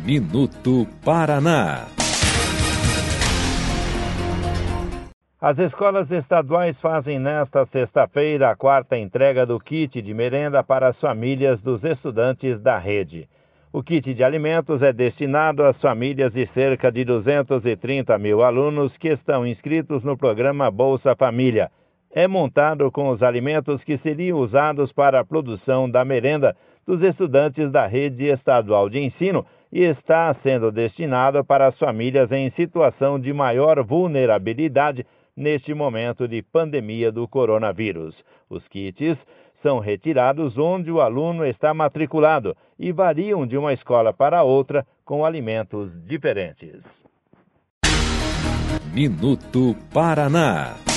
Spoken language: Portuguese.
Minuto Paraná. As escolas estaduais fazem nesta sexta-feira a quarta entrega do kit de merenda para as famílias dos estudantes da rede. O kit de alimentos é destinado às famílias de cerca de 230 mil alunos que estão inscritos no programa Bolsa Família. É montado com os alimentos que seriam usados para a produção da merenda dos estudantes da rede estadual de ensino e está sendo destinado para as famílias em situação de maior vulnerabilidade neste momento de pandemia do coronavírus. Os kits são retirados onde o aluno está matriculado e variam de uma escola para outra com alimentos diferentes. Minuto Paraná.